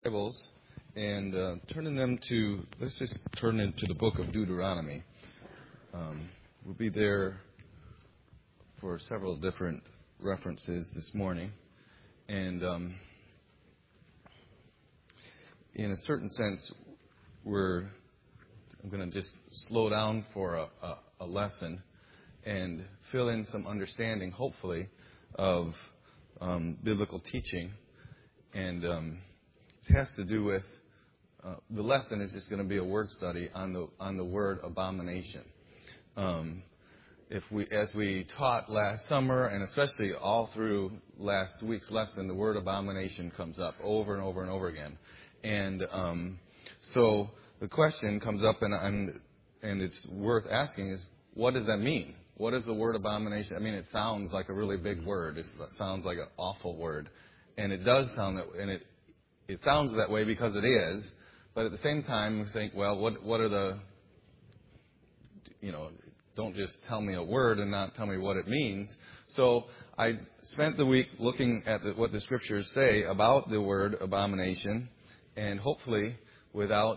Bibles and let's just turn into the book of Deuteronomy. We'll be there for several different references this morning. And in a certain sense, I'm going to just slow down for a lesson and fill in some understanding, hopefully, of biblical teaching. And it has to do with the lesson is just going to be a word study on the word abomination. As we taught last summer, and especially all through last week's lesson, the word abomination comes up over and over and over again. And so the question comes up, and it's worth asking is, what does that mean? What is the word abomination? I mean, it sounds like a really big word. It sounds like an awful word, and it does sound that, and it sounds that way because it is. But at the same time, we think, well, what are the, don't just tell me a word and not tell me what it means. So I spent the week looking at what the scriptures say about the word abomination, and hopefully, without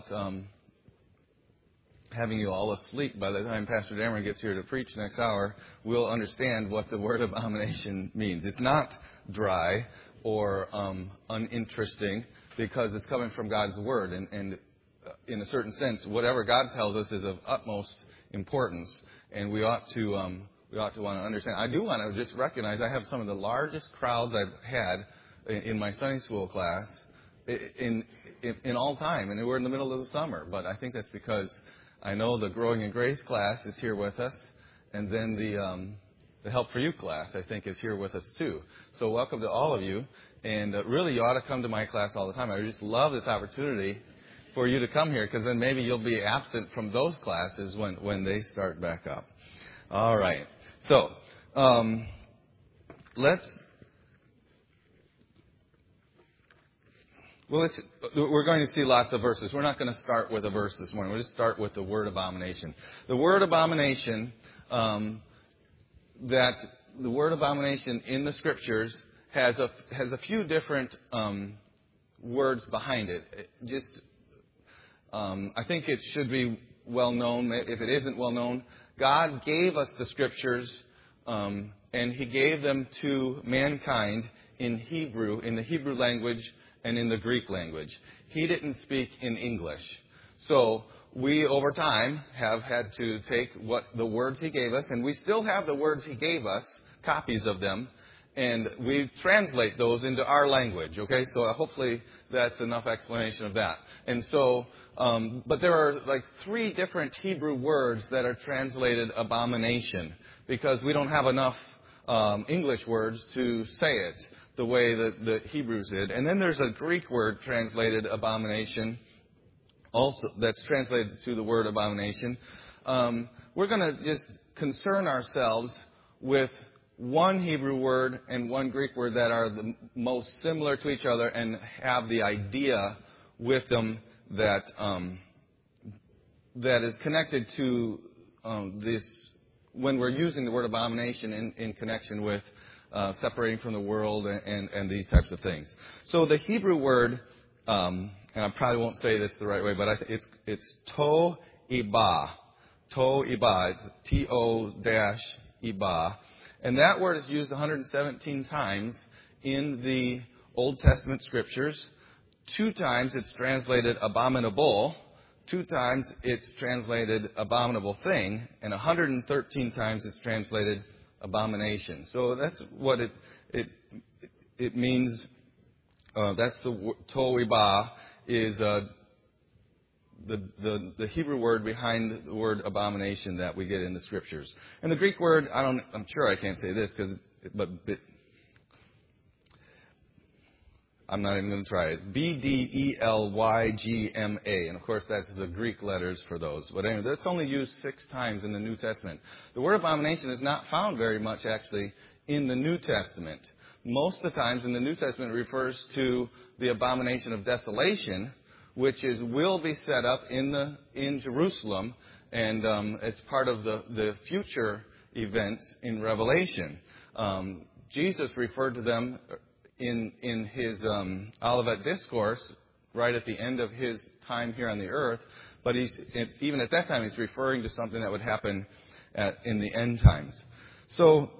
having you all asleep by the time Pastor Dameron gets here to preach next hour, we'll understand what the word abomination means. It's not dry or uninteresting because it's coming from God's word. And in a certain sense, whatever God tells us is of utmost importance, and we ought to want to understand. I do want to just recognize I have some of the largest crowds I've had in my Sunday school class in all time, and we're in the middle of the summer. But I think that's because I know the Growing in Grace class is here with us, and then the Help for You class, I think, is here with us too. So welcome to all of you, and really you ought to come to my class all the time. I just love this opportunity for you to come here, because then maybe you'll be absent from those classes when they start back up. All right. So we're going to see lots of verses. We're not going to start with a verse this morning. We'll just start with the word abomination. The word abomination, that the word abomination in the scriptures has a few different words behind it. I think it should be well known. If it isn't well known, God gave us the scriptures, and He gave them to mankind in Hebrew, in the Hebrew language, and in the Greek language. He didn't speak in English. So we, over time, have had to take the words He gave us, and we still have the words He gave us, copies of them, and we translate those into our language, okay? So hopefully that's enough explanation of that. And so, but there are like 3 different Hebrew words that are translated abomination, because we don't have enough English words to say it the way that the Hebrews did. And then there's a Greek word translated abomination, also that's translated to the word abomination. We're going to just concern ourselves with one Hebrew word and one Greek word that are the most similar to each other and have the idea with them that is connected to this, when we're using the word abomination in connection with separating from the world and these types of things. So the Hebrew word, and I probably won't say this the right way, but it's to'ibah. To'ibah. It's T-O-ibah. And that word is used 117 times in the Old Testament scriptures. 2 times it's translated abominable. 2 times it's translated abominable thing. And 113 times it's translated abomination. So that's what it means. That's the to'ibah is the Hebrew word behind the word abomination that we get in the scriptures. And the Greek word, I'm sure I can't say this but I'm not even going to try it. B-D-E-L-Y-G-M-A. And of course that's the Greek letters for those. But anyway, that's only used 6 times in the New Testament. The word abomination is not found very much actually in the New Testament. Most of the times in the New Testament it refers to the abomination of desolation, which will be set up in Jerusalem, and it's part of the future events in Revelation. Jesus referred to them in his Olivet Discourse right at the end of his time here on the earth, but even at that time he's referring to something that would happen in the end times. So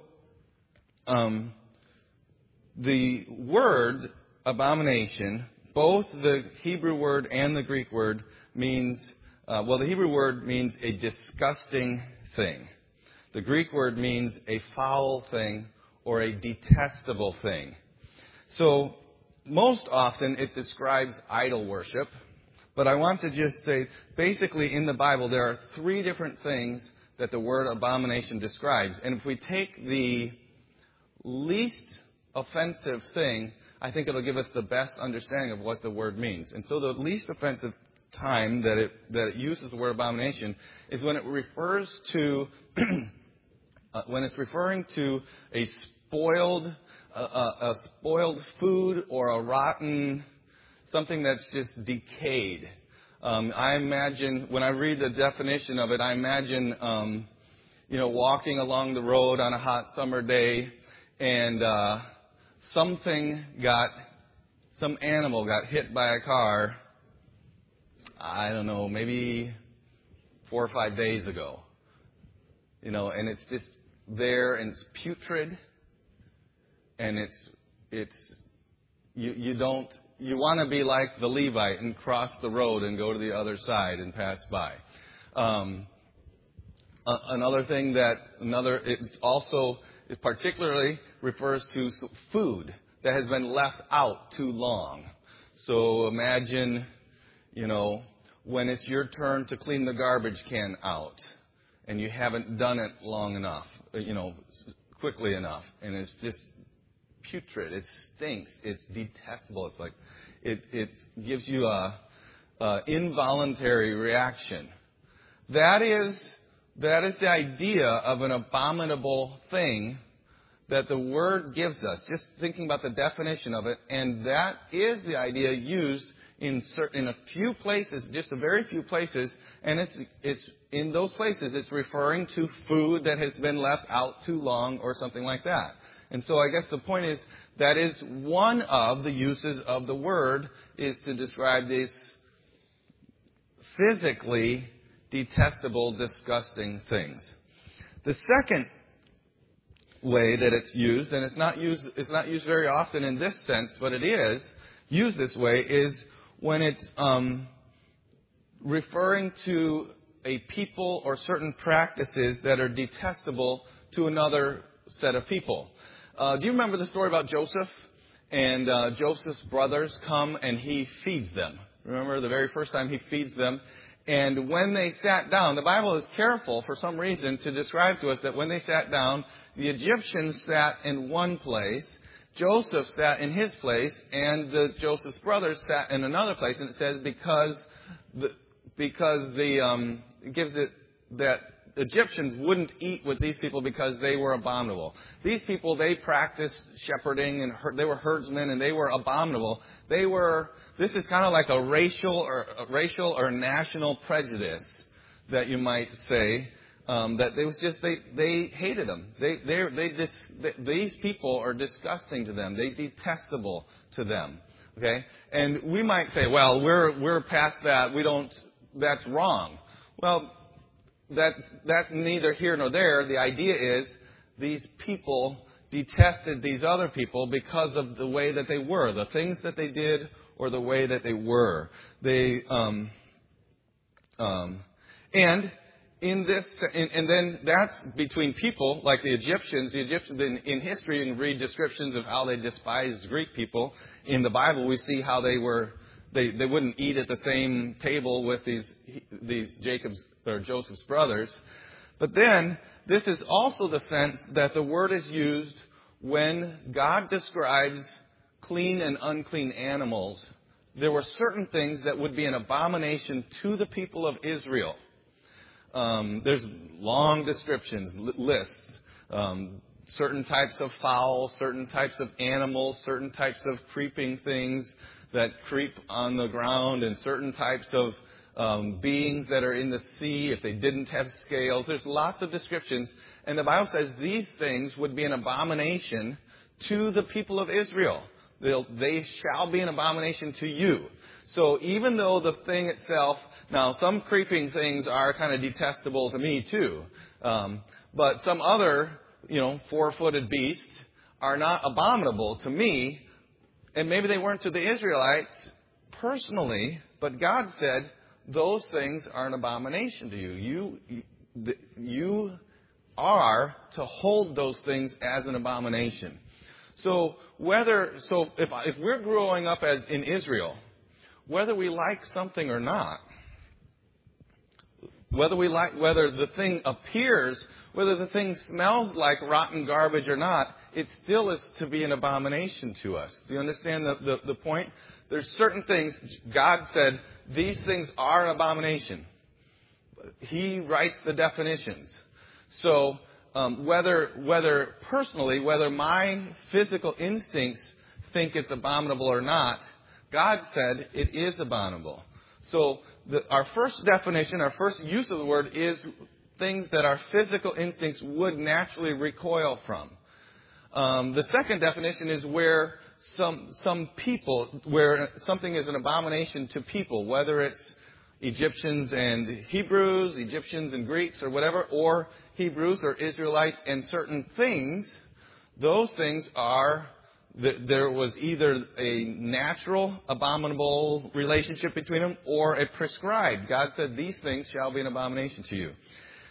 the word abomination, both the Hebrew word and the Greek word, means, the Hebrew word means a disgusting thing. The Greek word means a foul thing or a detestable thing. So most often it describes idol worship, but I want to just say, basically in the Bible there are three different things that the word abomination describes. And if we take the least offensive thing, I think it'll give us the best understanding of what the word means. And so the least offensive time that it uses the word abomination is when it refers to when it's referring to a spoiled food or a rotten, something that's just decayed. I imagine, when I read the definition of it, I imagine, walking along the road on a hot summer day and some animal got hit by a car, I don't know, maybe 4 or 5 days ago. And it's just there and it's putrid. And you want to be like the Levite and cross the road and go to the other side and pass by. Another thing it particularly refers to food that has been left out too long. So imagine, when it's your turn to clean the garbage can out and you haven't done it long enough, quickly enough, and it's just putrid, it stinks, it's detestable. It's like it gives you a involuntary reaction. That is the idea of an abominable thing that the word gives us. Just thinking about the definition of it, and that is the idea used in a few places, just a very few places, and it's in those places it's referring to food that has been left out too long or something like that. And so I guess the point is that is one of the uses of the word, is to describe these physically detestable, disgusting things. The second way that it's used, and it's not used very often in this sense, but it is used this way, is when it's referring to a people or certain practices that are detestable to another set of people. Do you remember the story about Joseph? And Joseph's brothers come and he feeds them. Remember the very first time he feeds them? And when they sat down, the Bible is careful for some reason to describe to us that when they sat down, the Egyptians sat in one place, Joseph sat in his place, and Joseph's brothers sat in another place. And it says it gives it that Egyptians wouldn't eat with these people because they were abominable. These people, they practiced shepherding, and they were herdsmen, and they were abominable. This is kind of like a racial or national prejudice that you might say, that it was just, they hated them. These people are disgusting to them. They're detestable to them. Okay? And we might say, well, we're past that. That's wrong. Well, that's neither here nor there. The idea is these people detested these other people because of the way that they were, the things that they did, or the way that they were. And then that's between people like the Egyptians. The Egyptians in history, you can read descriptions of how they despised Greek people. In the Bible, we see how they wouldn't eat at the same table with these Joseph's brothers. But then this is also the sense that the word is used when God describes clean and unclean animals. There were certain things that would be an abomination to the people of Israel. There's long descriptions, lists. Certain types of fowl, certain types of animals, certain types of creeping things that creep on the ground, and certain types of beings that are in the sea if they didn't have scales. There's lots of descriptions. And the Bible says these things would be an abomination to the people of Israel. They shall be an abomination to you. So even though the thing itself, now some creeping things are kind of detestable to me too, but some other, four-footed beasts are not abominable to me, and maybe they weren't to the Israelites personally, but God said those things are an abomination to you. You are to hold those things as an abomination. So if we're growing up as in Israel, whether we like something or not, whether the thing appears, whether the thing smells like rotten garbage or not, it still is to be an abomination to us. Do you understand the point? There's certain things God said, these things are an abomination. He writes the definitions. So whether my physical instincts think it's abominable or not, God said it is abominable. So our first definition, our first use of the word is things that our physical instincts would naturally recoil from. The second definition is where where something is an abomination to people, whether it's Egyptians and Hebrews, Egyptians and Greeks or whatever, or Hebrews or Israelites and certain things. Those things are, there was either a natural, abominable relationship between them or a prescribed. God said, these things shall be an abomination to you.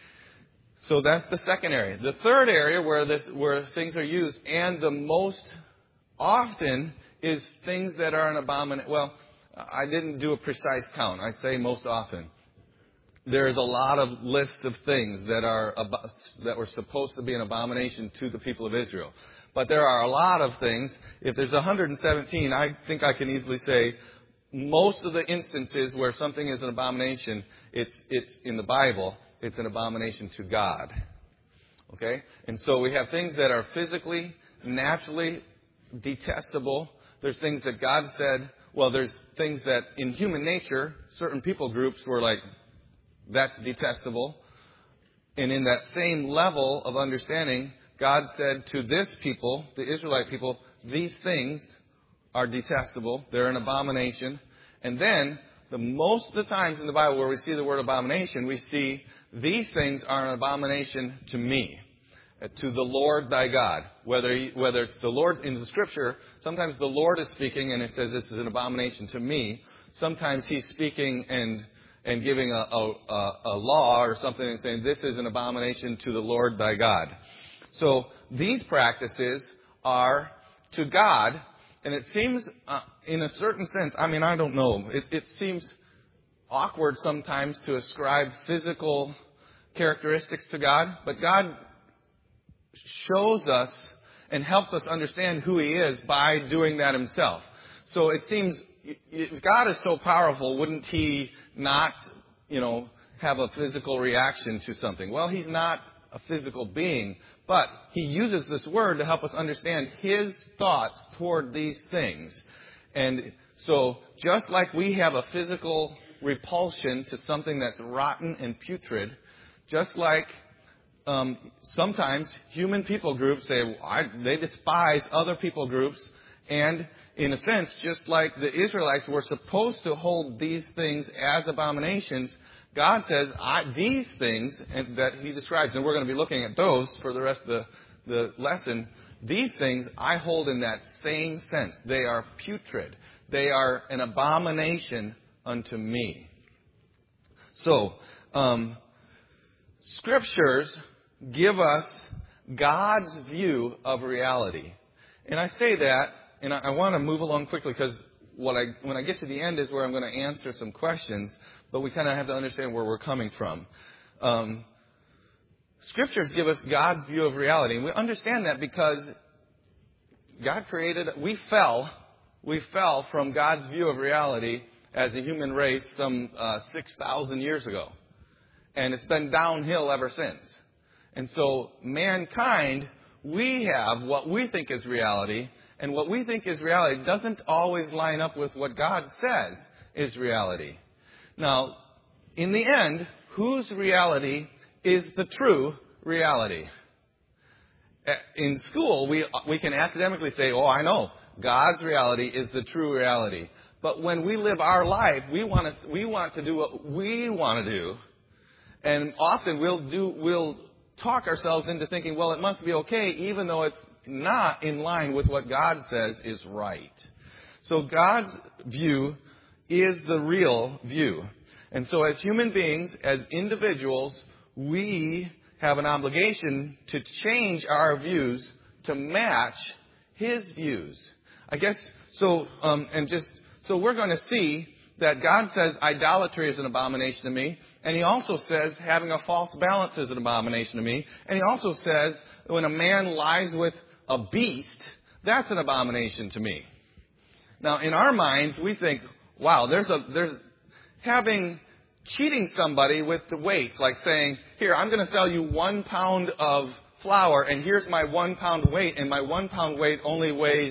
So that's the second area. The third area where things are used, and the most often, is things that are an abomination. Well, I didn't do a precise count. I say most often. There's a lot of lists of things that were supposed to be an abomination to the people of Israel. But there are a lot of things. If there's 117, I think I can easily say most of the instances where something is an abomination, it's in the Bible, it's an abomination to God. Okay? And so we have things that are physically, naturally detestable. There's things that God said, well, there's things that in human nature, certain people groups were like, that's detestable. And in that same level of understanding, God said to this people, the Israelite people, these things are detestable. They're an abomination. And then, most of the times in the Bible where we see the word abomination, we see these things are an abomination to me, to the Lord thy God. Whether it's the Lord in the Scripture, sometimes the Lord is speaking and it says this is an abomination to me. Sometimes He's speaking and giving a law or something and saying this is an abomination to the Lord thy God. So these practices are to God, and it seems in a certain sense, I don't know, it seems awkward sometimes to ascribe physical characteristics to God, but God shows us and helps us understand who He is by doing that Himself. So it seems, if God is so powerful, wouldn't He not, have a physical reaction to something? Well, He's not a physical being, but He uses this word to help us understand His thoughts toward these things. And so just like we have a physical repulsion to something that's rotten and putrid, just like sometimes human people groups say they despise other people groups, and in a sense, just like the Israelites were supposed to hold these things as abominations, God says, these things that He describes, and we're going to be looking at those for the rest of the lesson, these things I hold in that same sense. They are putrid. They are an abomination unto me. So, Scriptures give us God's view of reality. And I say that, and I want to move along quickly because when I get to the end is where I'm going to answer some questions, but we kind of have to understand where we're coming from. Scriptures give us God's view of reality. And we understand that because God created, we fell from God's view of reality as a human race some 6,000 years ago. And it's been downhill ever since. And so mankind, we have what we think is reality, and what we think is reality doesn't always line up with what God says is reality. Now, in the end, whose reality is the true reality? In school, we can academically say, I know, God's reality is the true reality. But when we live our life, we want to do what we want to do. And often we'll talk ourselves into thinking, well, it must be okay, even though it's not in line with what God says is right. So God's view is the real view. And so as human beings, as individuals, we have an obligation to change our views to match His views. I guess, so we're going to see that God says idolatry is an abomination to me. And He also says having a false balance is an abomination to me. And He also says when a man lies with a beast, that's an abomination to me. Now, in our minds, we think, wow, there's cheating somebody with the weights, like saying, here, I'm going to sell you 1 pound of flour, and here's my 1 pound weight, and my 1 pound weight only weighs,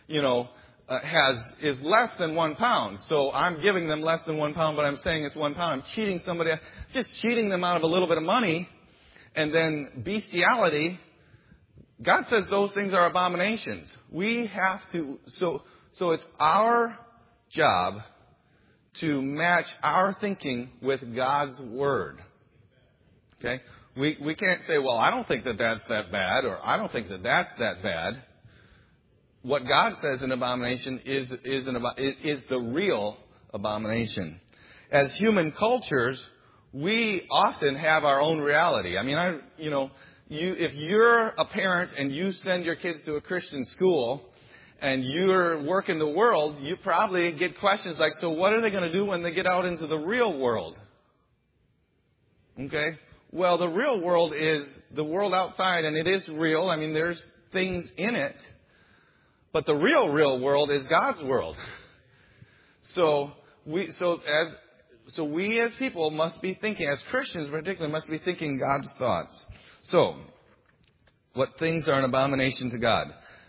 is less than 1 pound. So I'm giving them less than 1 pound, but I'm saying it's 1 pound. I'm cheating somebody, just cheating them out of a little bit of money. And then bestiality, God says those things are abominations. We have to, so it's our job to match our thinking with God's Word. Okay? We can't say, well, I don't think that that's that bad, or I don't think that that's that bad. What God says an abomination is the real abomination. As human cultures, we often have our own reality. I mean, if you're a parent and you send your kids to a Christian school and you're working the world, you probably get questions like, so what are they going to do when they get out into the real world? Okay? Well, the real world is the world outside, and it is real. I mean, there's things in it. But the real world is God's world. So we as people must be thinking, as Christians particularly, must be thinking God's thoughts. So, what things are an abomination to God?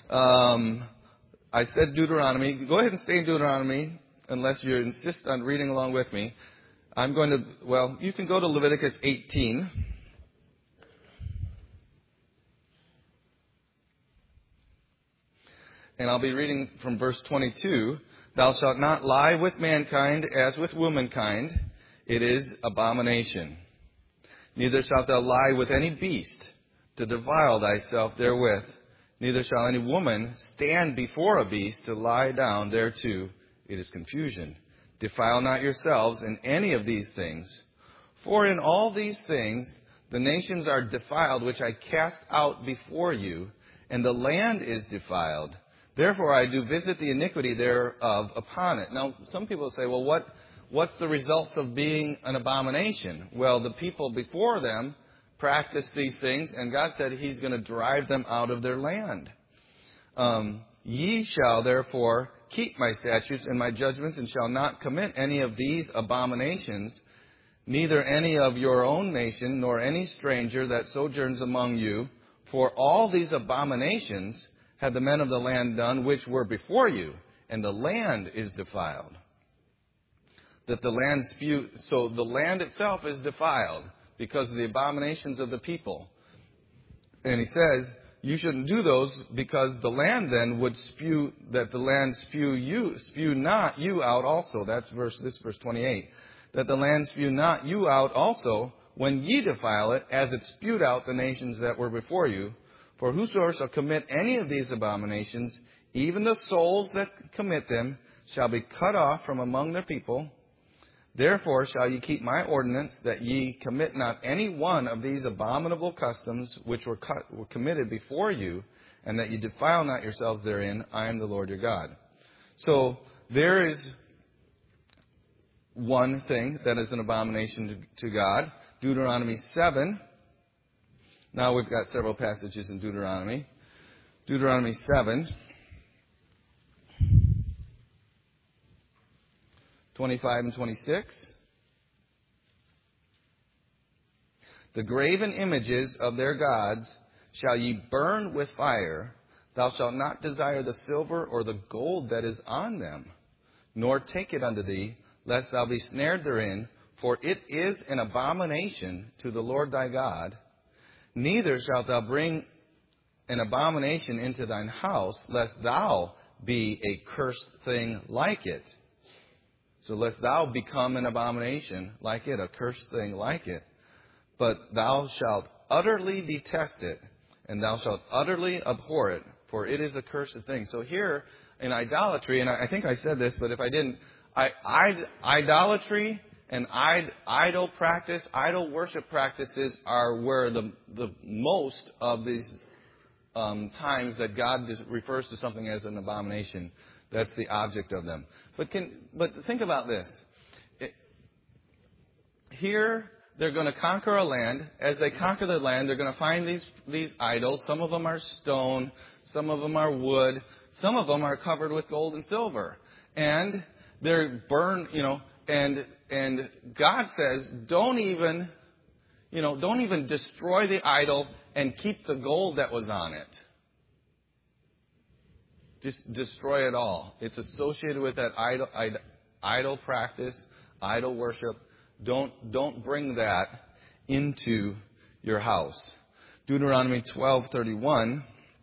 I said Deuteronomy. Go ahead and stay in Deuteronomy, unless you insist on reading along with me. You can go to Leviticus 18. And I'll be reading from verse 22. Thou shalt not lie with mankind as with womankind. It is abomination. Neither shalt thou lie with any beast to defile thyself therewith. Neither shall any woman stand before a beast to lie down thereto. It is confusion. Defile not yourselves in any of these things. For in all these things the nations are defiled, which I cast out before you, and the land is defiled. Therefore I do visit the iniquity thereof upon it. Now, some people say, well, what's the results of being an abomination? Well, the people before them practiced these things, and God said He's going to drive them out of their land. Ye shall therefore keep my statutes and my judgments, and shall not commit any of these abominations, neither any of your own nation, nor any stranger that sojourns among you. For all these abominations had the men of the land done, which were before you, and the land is defiled. That the land so the land itself is defiled because of the abominations of the people. And He says, you shouldn't do those, because the land then would spew not you out also. That's verse 28. That the land spew not you out also when ye defile it, as it spewed out the nations that were before you. For whosoever shall commit any of these abominations, even the souls that commit them, shall be cut off from among their people. Therefore shall ye keep my ordinance, that ye commit not any one of these abominable customs which were committed before you, and that ye defile not yourselves therein. I am the Lord your God. So there is one thing that is an abomination to God. Deuteronomy 7. Now we've got several passages in Deuteronomy. Deuteronomy 7, 25 and 26. The graven images of their gods shall ye burn with fire. Thou shalt not desire the silver or the gold that is on them, nor take it unto thee, lest thou be snared therein, for it is an abomination to the Lord thy God. Neither shalt thou bring an abomination into thine house, lest thou be a cursed thing like it. So lest thou become an abomination like it, a cursed thing like it. But thou shalt utterly detest it, and thou shalt utterly abhor it, for it is a cursed thing. So here in idolatry, and I think I said this, but if I didn't, idolatry and idol practice, idol worship practices are where the most of these times that God refers to something as an abomination. That's the object of them. But think about this. Here, they're going to conquer a land. As they conquer the land, they're going to find these idols. Some of them are stone. Some of them are wood. Some of them are covered with gold and silver. And they're burned, and God says, don't even destroy the idol and keep the gold that was on it. Just destroy it all. It's associated with that idol practice, idol worship. Don't bring that into your house. Deuteronomy 12:31.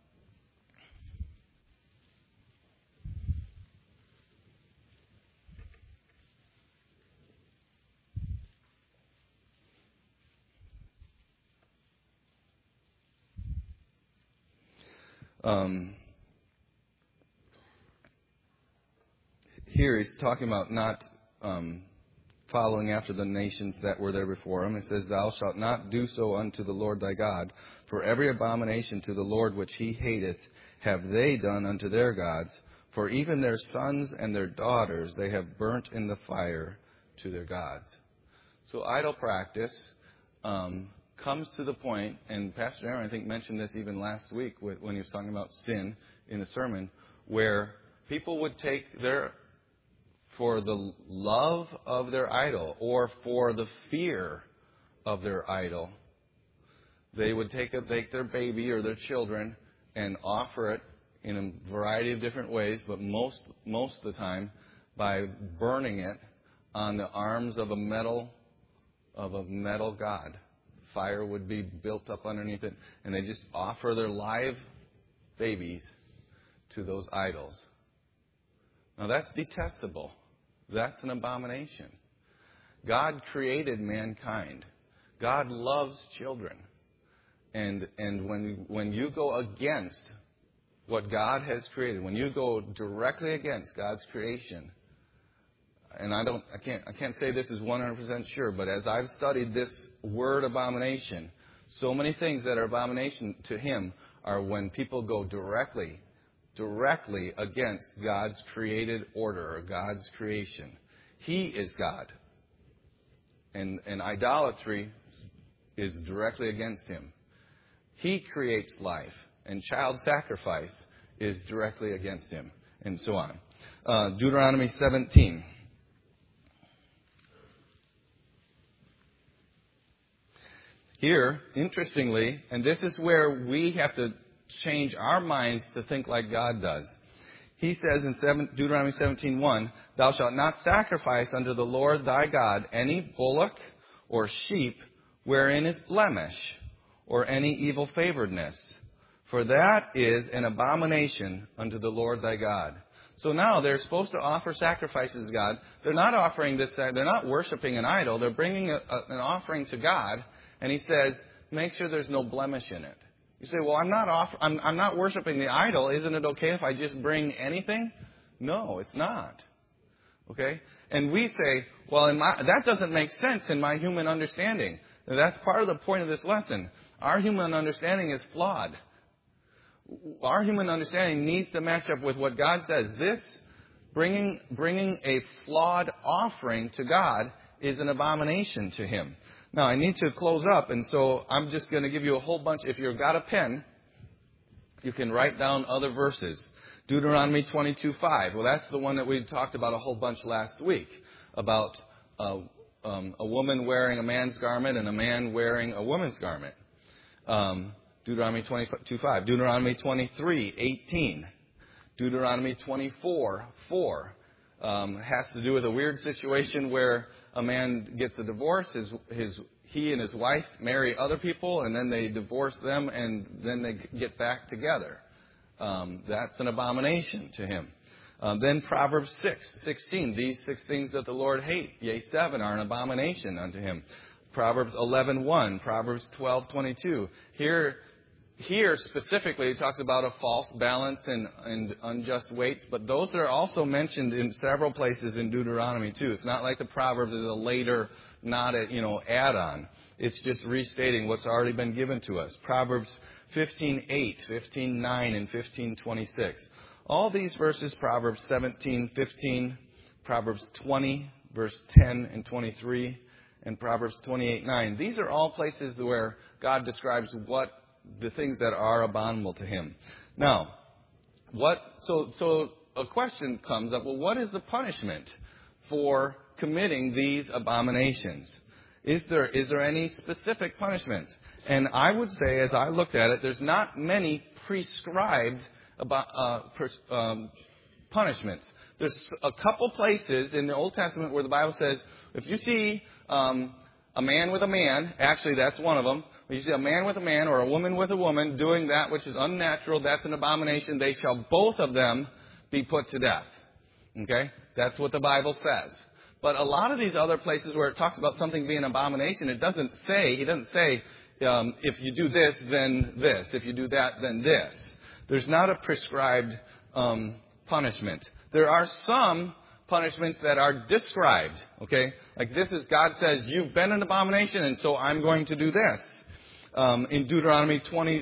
Here he's talking about not following after the nations that were there before him. It says, thou shalt not do so unto the Lord thy God, for every abomination to the Lord which he hateth have they done unto their gods, for even their sons and their daughters they have burnt in the fire to their gods. So idol practice comes to the point, and Pastor Aaron, I think, mentioned this even last week when he was talking about sin in the sermon, where people would take for the love of their idol or for the fear of their idol, they would take their baby or their children and offer it in a variety of different ways, but most of the time by burning it on the arms of a metal god. Fire would be built up underneath it, and they just offer their live babies to those idols. Now that's detestable. That's an abomination. God created mankind. God loves children. And when you go against what God has created, when you go directly against God's creation, and I can't say this is 100% sure, but as I've studied this word abomination, so many things that are abomination to him are when people go directly against God's created order or God's creation. He is God. And idolatry is directly against him. He creates life, and child sacrifice is directly against him, and so on. Deuteronomy 17. Here, interestingly, and this is where we have to change our minds to think like God does. He says in Deuteronomy 17:1, thou shalt not sacrifice unto the Lord thy God any bullock or sheep wherein is blemish or any evil favoredness, for that is an abomination unto the Lord thy God. So now they're supposed to offer sacrifices to God. They're not offering this. They're not worshiping an idol. They're bringing an offering to God, and he says, make sure there's no blemish in it. You say, well, I'm not worshiping the idol. Isn't it okay if I just bring anything? No, it's not. Okay? And we say, well, that doesn't make sense in my human understanding. And that's part of the point of this lesson. Our human understanding is flawed. Our human understanding needs to match up with what God says. This, bringing a flawed offering to God, is an abomination to him. Now, I need to close up, and so I'm just going to give you a whole bunch. If you've got a pen, you can write down other verses. Deuteronomy 22:5. Well, that's the one that we talked about a whole bunch last week, about a woman wearing a man's garment and a man wearing a woman's garment. Deuteronomy 22:5. Deuteronomy 23:18. Deuteronomy 24:4. Has to do with a weird situation where a man gets a divorce. He and his wife marry other people, and then they divorce them, and then they get back together. That's an abomination to him. Then Proverbs 6:16. These 6 things that the Lord hate, yea, 7 are an abomination unto him. Proverbs 11:1. Proverbs 12:22. Here specifically, it talks about a false balance and unjust weights, but those are also mentioned in several places in Deuteronomy too. It's not like the Proverbs is a later, not a add-on. It's just restating what's already been given to us. Proverbs 15:8, 15:9, and 15:26. All these verses, Proverbs 17:15, Proverbs 20, verse 10 and 23, and Proverbs 28:9. These are all places where God describes what the things that are abominable to him. Now, so a question comes up, well, what is the punishment for committing these abominations? Is there any specific punishment? And I would say, as I looked at it, there's not many prescribed punishments. There's a couple places in the Old Testament where the Bible says, if you see a man with a man, actually that's one of them. When you see a man with a man or a woman with a woman doing that which is unnatural, that's an abomination. They shall both of them be put to death. Okay? That's what the Bible says. But a lot of these other places where it talks about something being an abomination, he doesn't say, if you do this, then this. If you do that, then this. There's not a prescribed punishment. There are some punishments that are described, okay? Like this is, God says, you've been an abomination, and so I'm going to do this. In Deuteronomy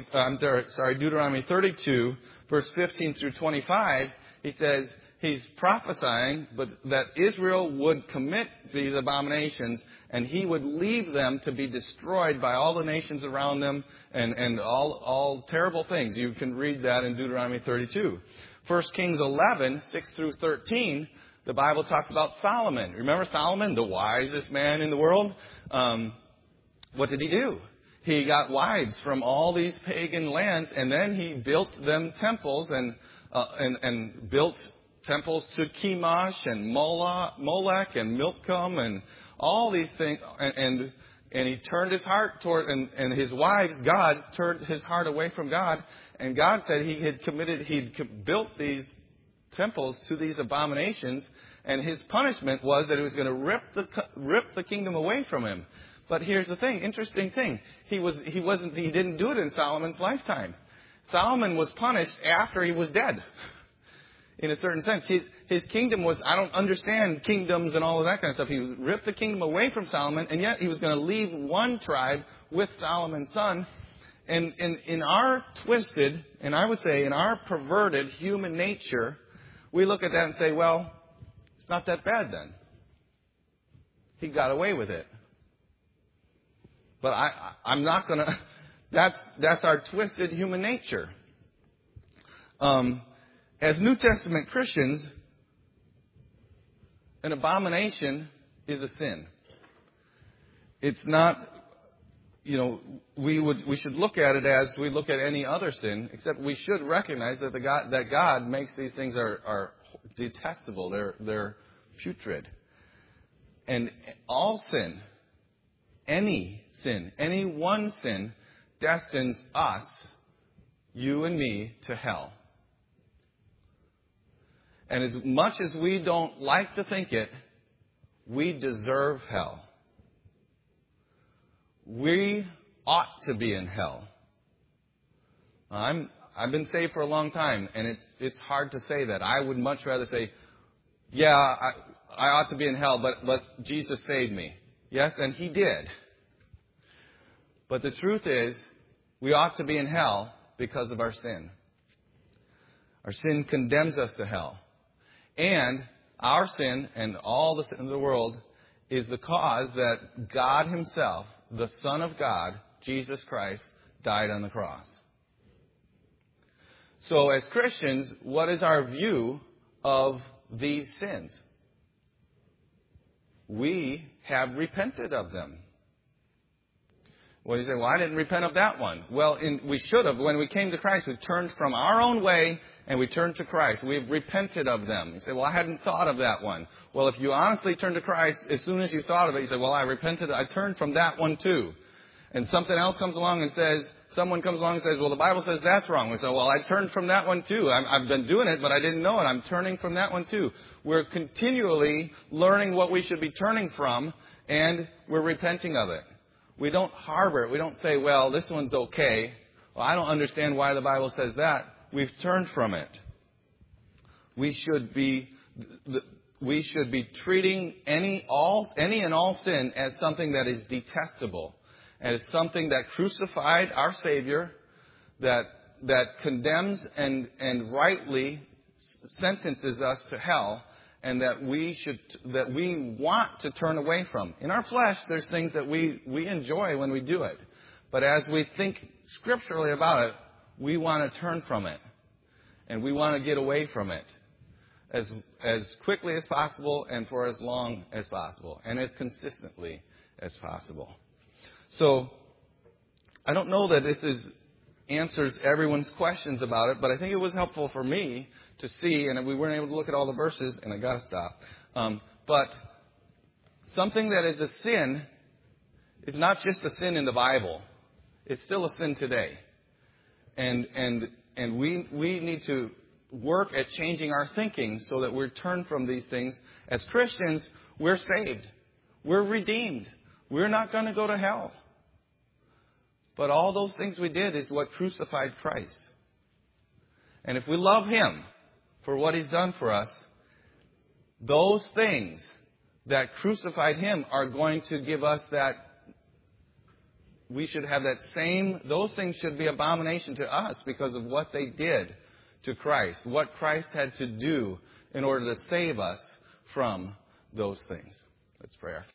32, verse 15 through 25, he says, he's prophesying but that Israel would commit these abominations, and he would leave them to be destroyed by all the nations around them and all terrible things. You can read that in Deuteronomy 32. 1 Kings 11, 6 through 13, the Bible talks about Solomon. Remember Solomon, the wisest man in the world? What did he do? He got wives from all these pagan lands, and then he built them temples and built temples to Chemosh and Molech and Milcom and all these things. And he turned his heart toward, and his wives, God, turned his heart away from God. And God said he'd built these temples to these abominations, and his punishment was that he was going to rip the kingdom away from him. But here's the thing, interesting thing. He didn't do it in Solomon's lifetime. Solomon was punished after he was dead. In a certain sense, his kingdom was, I don't understand kingdoms and all of that kind of stuff. He ripped the kingdom away from Solomon, and yet he was going to leave one tribe with Solomon's son. And in our twisted, and I would say in our perverted human nature, we look at that and say, well, it's not that bad then. He got away with it. But I'm not going to, that's our twisted human nature. As New Testament Christians, an abomination is a sin. It's not, we should look at it as we look at any other sin, except we should recognize that God makes these things are detestable. They're putrid. And all sin, any one sin, destines us, you and me, to hell. And as much as we don't like to think it, we deserve hell. We ought to be in hell. I've been saved for a long time, and it's hard to say that. I would much rather say, yeah, I ought to be in hell, but Jesus saved me. Yes, and He did. But the truth is, we ought to be in hell because of our sin. Our sin condemns us to hell. And our sin and all the sin of the world is the cause that God Himself, the Son of God, Jesus Christ, died on the cross. So as Christians, what is our view of these sins? We have repented of them. Well, you say, well, I didn't repent of that one. Well, we should have. When we came to Christ, we turned from our own way and we turned to Christ. We've repented of them. You say, well, I hadn't thought of that one. Well, if you honestly turn to Christ, as soon as you thought of it, you say, well, I turned from that one too. And something else comes along and says, someone comes along and says, well, the Bible says that's wrong. We say, well, I turned from that one too. I've been doing it, but I didn't know it. I'm turning from that one too. We're continually learning what we should be turning from, and we're repenting of it. We don't harbor it. We don't say, well, this one's okay. Well, I don't understand why the Bible says that. We've turned from it. We should be treating any and all sin as something that is detestable, as something that crucified our Savior, that condemns and rightly sentences us to hell, and that we want to turn away from. In our flesh, there's things that we enjoy when we do it. But as we think scripturally about it, we want to turn from it. And we want to get away from it as quickly as possible and for as long as possible and as consistently as possible. So I don't know that this answers everyone's questions about it, but I think it was helpful for me to see, and we weren't able to look at all the verses, and I got to stop. But something that is a sin is not just a sin in the Bible. It's still a sin today. And we need to work at changing our thinking so that we're turned from these things. As Christians, we're saved. We're redeemed. We're not going to go to hell. But all those things we did is what crucified Christ. And if we love Him for what He's done for us, those things that crucified Him are going to give us that. We should have that same, those things should be abomination to us because of what they did to Christ, what Christ had to do in order to save us from those things. Let's pray.